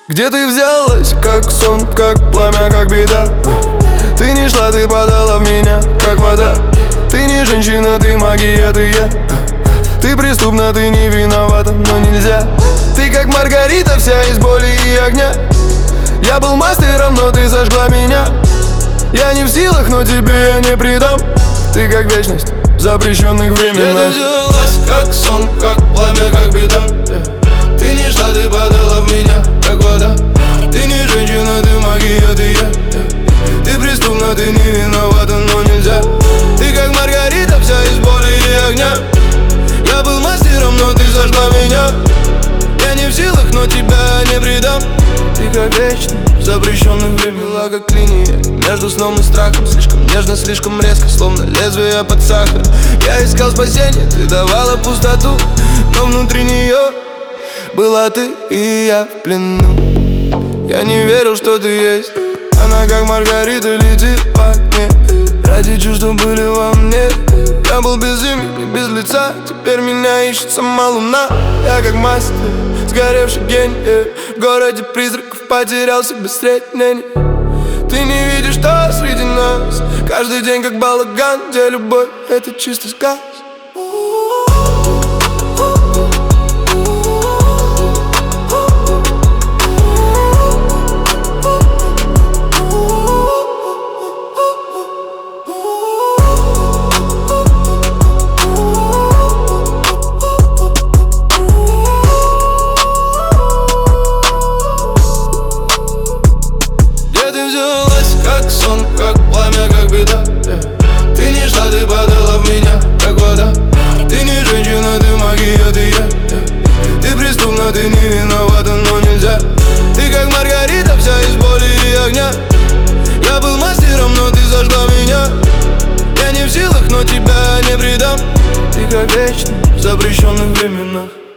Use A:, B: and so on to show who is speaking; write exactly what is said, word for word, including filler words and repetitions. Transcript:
A: Где ты взялась, как сон, как пламя, как беда? Ты не шла, ты падала в меня, как вода. Ты не женщина, ты магия, ты я. Ты преступна, ты не виновата, но нельзя. Ты как Маргарита, вся из боли и огня. Я был мастером, но ты зажгла меня. Я не в силах, но тебе я не предам. Ты как вечность в запрещенных временах.
B: Где ты взялась, как сон, как пламя, как беда? Ты не шла, ты падала в меня, как вода. Ты не женщина, ты магия, ты я. Ты преступна, ты не виновата, но нельзя. Ты как Маргарита, вся из боли и огня. Я был мастером, но ты зажгла меня. Я не в силах, но тебя не предам. Ты как вечный в запрещенных временах, как линия между сном и страхом. Слишком нежно, слишком резко, словно лезвие под сахар. Я искал спасение, ты давала пустоту, но внутри нее была ты и я в плену. Я не верил, что ты есть. Она как Маргарита летит по окне. Ради чувств, что были во мне. Я был без имени, без лица. Теперь меня ищет сама луна. Я как мастер, сгоревший гений. В городе призраков потерялся без средней. Ты не видишь, что среди нас каждый день как балаган, где любовь — это чистый сказ. Как сон, как пламя, как беда. Ты не шла, ты падала в меня, как вода. Ты не женщина, ты магия, ты я. Ты преступна, ты не виновата, но нельзя. Ты как Маргарита, вся из боли и огня. Я был мастером, но ты зажгла меня. Я не в силах, но тебя не предам. Ты как вечный в запрещенных временах.